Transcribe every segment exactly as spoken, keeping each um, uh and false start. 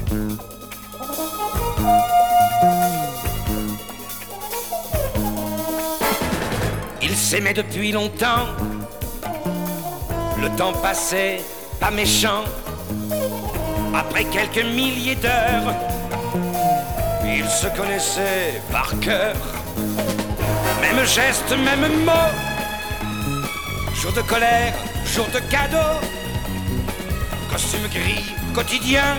Ils s'aimaient depuis longtemps, le temps passait, pas méchant. Après quelques milliers d'heures, ils se connaissaient par cœur. Même geste, même mot, jour de colère, jour de cadeau, costume gris quotidien,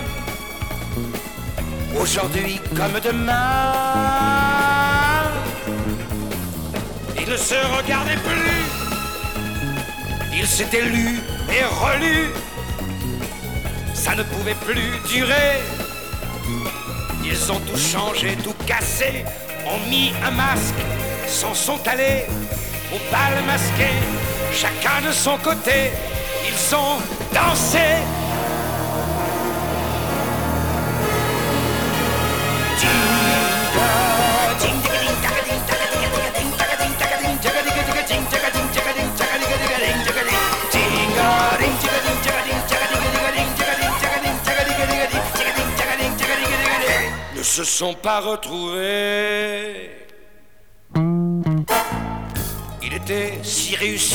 aujourd'hui comme demain. Ils ne se regardaient plus, ils s'étaient lus et relus. Ça ne pouvait plus durer. Ils ont tout changé, tout cassé, ont mis un masque, s'en sont allés au bal masqué, chacun de son côté. Ils ont dansé. Ne se sont pas retrouvés. Il était si réussi,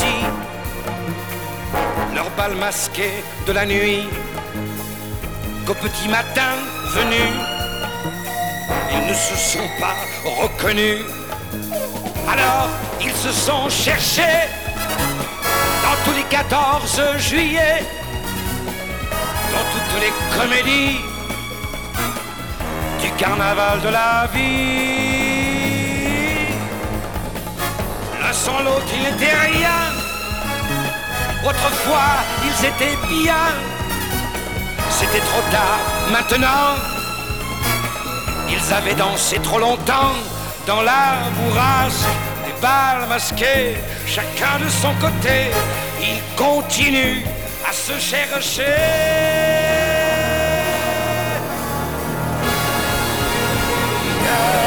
leur bal masqué de la nuit, qu'au petit matin venu, ils ne se sont pas reconnus. Alors ils se sont cherchés dans tous les quatorze juillet, dans toutes les comédies du carnaval de la vie. L'un sans l'autre, il n'était rien. Autrefois, ils étaient bien. C'était trop tard, maintenant. Ils avaient dansé trop longtemps dans la bourrasque des bals masqués. Chacun de son côté, ils continuent à se chercher. Yeah.